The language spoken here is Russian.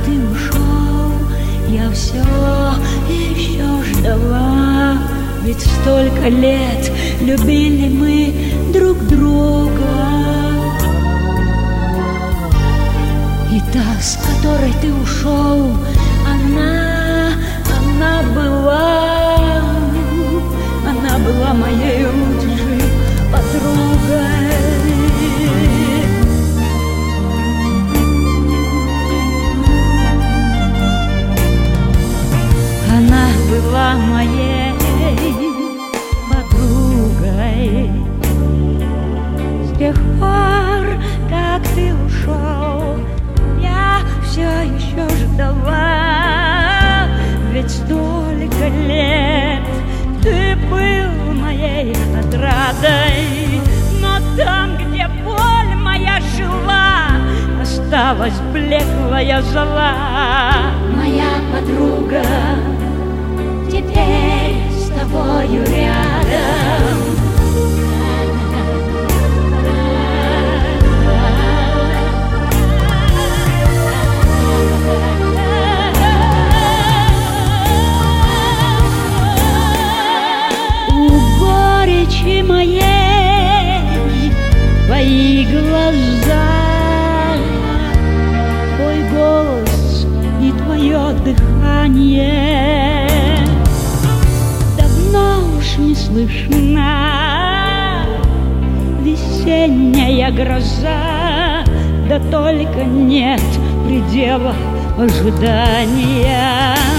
ты ушел, я все еще ждала. Ведь столько лет любили мы друг друга. И та, с которой ты ушел, она была моей лучшей подругой. Она была моей подругой. С тех пор, как ты ушел, я все еще ждала. Ведь столько лет ты был моей отрадой. Но там, где боль моя жила, осталась блеклая зола. Моя подруга теперь с тобою рядом. У горечи моей твои глаза, твой голос и твое дыхание. Не слышна весенняя гроза, да только нет предела ожидания.